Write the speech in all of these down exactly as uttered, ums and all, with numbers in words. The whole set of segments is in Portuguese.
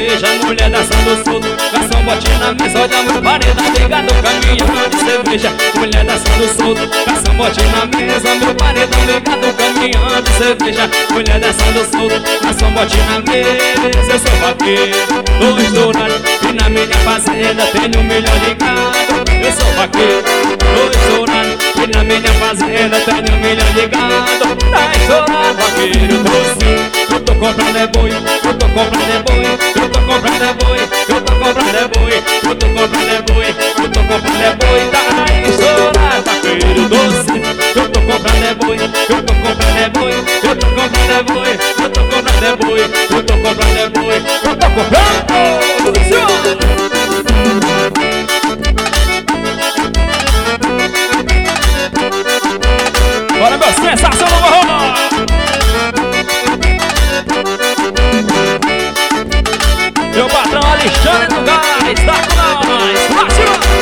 cerveja, mulher dançando solto, garçom bote na mesa, olha meu paredão ligado, caminhão de cerveja, mulher dançando solto, garçom bote na mesa, meu paredão ligado, caminhão de cerveja, mulher dançando solto, garçom bote na mesa. Eu sou vaqueiro, tô estourado, e na minha fazenda tenho um milhão de gado. Eu sou vaqueiro, tô estourado, e na minha fazenda tenho um milhão de gado. Tá estourado, vaqueiro, tô sim. Eu tô comprando é boi, eu tô comprando é boi, eu tô comprando é boi, eu tô comprando é boi, eu tô comprando é boi, eu tô comprando é boi. Tá estourado, vaqueiro, doce. Eu tô comprando é boi, eu tô comprando é boi, eu tô comprando é boi, eu tô comprando é boi, eu tô comprando é boi, eu tô comprando. Bora, meu sensação do morro! Meu patrão Alexandre do Gás, tá com nós, máximo!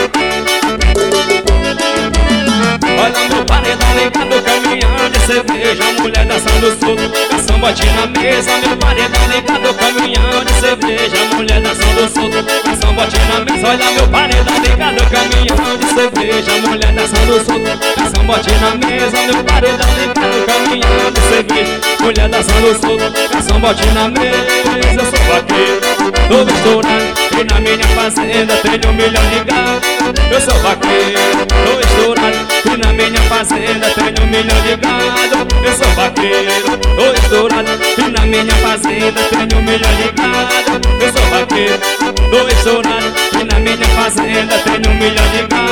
Olha meu paredão ligado, caminhão de cerveja, mulher dançando solto, garçom bote na mesa. Meu paredão ligado, caminhão de cerveja, mulher dançando solto, garçom bote na mesa. Olha meu paredão ligado, caminhão de cerveja, mulher dançando solto, garçom bote na mesa. Meu paredão ligado, caminhão de cerveja, mulher dançando solto, garçom bote na mesa. Eu sou vaqueiro, todo estourado, e na minha fazenda tenho um milhão de gado. Eu sou vaqueiro, tô estourado, e na minha fazenda tenho um milhão de gado. Eu sou vaqueiro, tô estourado, e na minha fazenda tenho um milhão de gado. Eu sou vaqueiro, tô estourado, e na minha fazenda tenho um milhão de gado.